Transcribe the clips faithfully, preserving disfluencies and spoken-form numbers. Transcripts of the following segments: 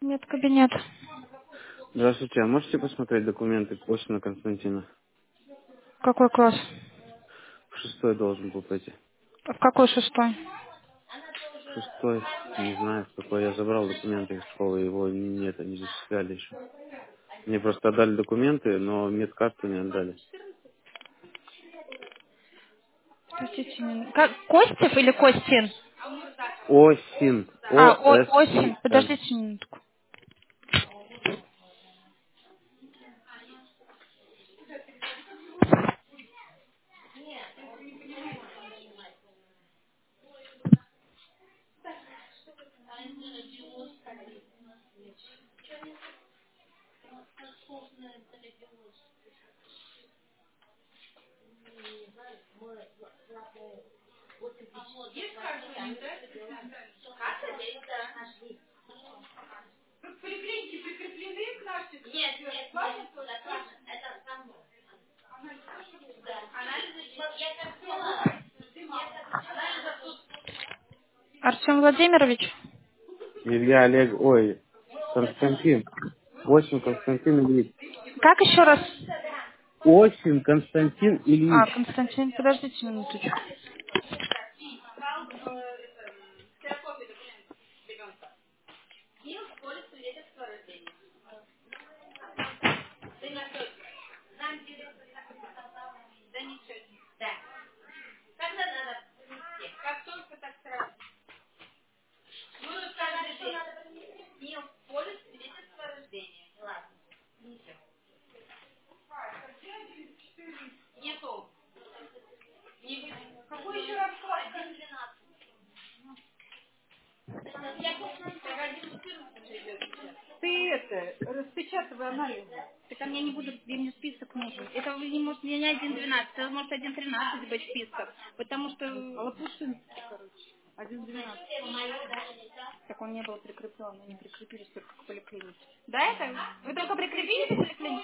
Нет, кабинет. Здравствуйте, а можете посмотреть документы Косина Константина? Какой класс? В шестой должен был пойти. В какой шестой? В шестой, не знаю, в какой. Я забрал документы из школы, его нет, не зачисляли еще. Мне просто отдали документы, но медкарту не отдали. Подождите минутку. Как, Костев или Костин? Осин. А, о, Осин. О-С-И-Н. Подождите минутку. Артем Владимирович? Илья Олег, ой, Константин. Осин Константин Ильич. Как еще раз? Осин Константин А, Ильич. Константин, подождите минуточку. Ты это, распечатывай анализы. Так а мне не будут, мне список нужен. Это не может не один двенадцать, это может один тринадцать быть список. Потому что Лопушин, короче, один двенадцать. Так он не был прикреплен, они прикрепились только к поликлинике. Да, это? Вы только прикрепили к поликлинике?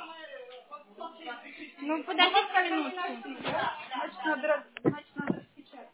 Ну, подождите минутку. Значит, надо, раз- значит, надо распечатать.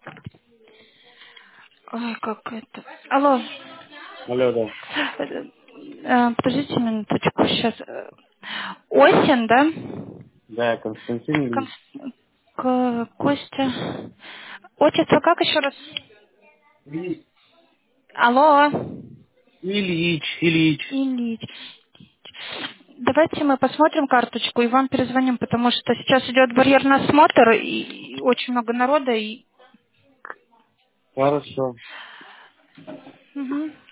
Ой, как это... Алло. Алло, да. Э, э, Подождите минуточку, сейчас. Осень, да? Да, Константин Ильич. Кон- К- Костя. Отчество как еще раз? Ильич. Алло. Ильич. Ильич. Ильич. Давайте мы посмотрим карточку и вам перезвоним, потому что сейчас идет барьерный осмотр, и очень много народа, и... Хорошо. Мгм.